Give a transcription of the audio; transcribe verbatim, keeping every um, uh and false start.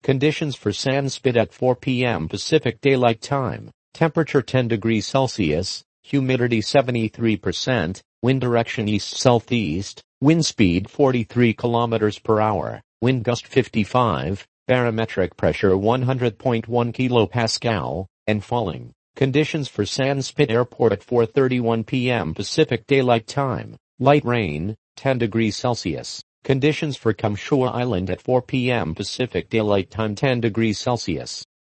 Conditions for Sandspit at four p m Pacific Daylight Time. Temperature ten degrees Celsius, humidity seventy-three percent, wind direction east-southeast, wind speed forty-three kilometers per hour, wind gust fifty-five, barometric pressure one hundred point one kilopascal, and falling. Conditions for Sandspit Airport at four thirty-one p m Pacific Daylight Time. Light rain, ten degrees Celsius. Conditions for Kamshua Island at four p m Pacific Daylight Time, ten degrees Celsius.